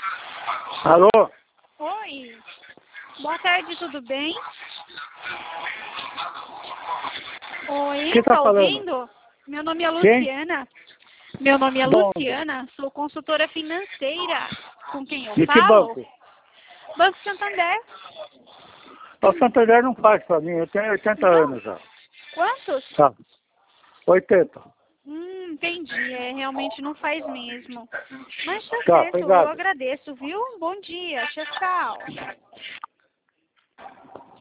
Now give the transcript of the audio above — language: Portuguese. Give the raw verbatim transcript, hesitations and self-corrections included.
Alô? Oi. Boa tarde, tudo bem? Oi, Quem tá tá falando? ouvindo? Meu nome é Quem? Luciana. Meu nome é De onde? Luciana, sou consultora financeira. Com quem eu De que falo? banco? Banco Santander. O Santander não faz pra mim, eu tenho oitenta Não? anos já. Quantos? Tá. oitenta. Hum, entendi. É, realmente não faz mesmo. Mas tá Tá, certo, eu obrigado. agradeço, viu? Bom dia. Tchau, tchau.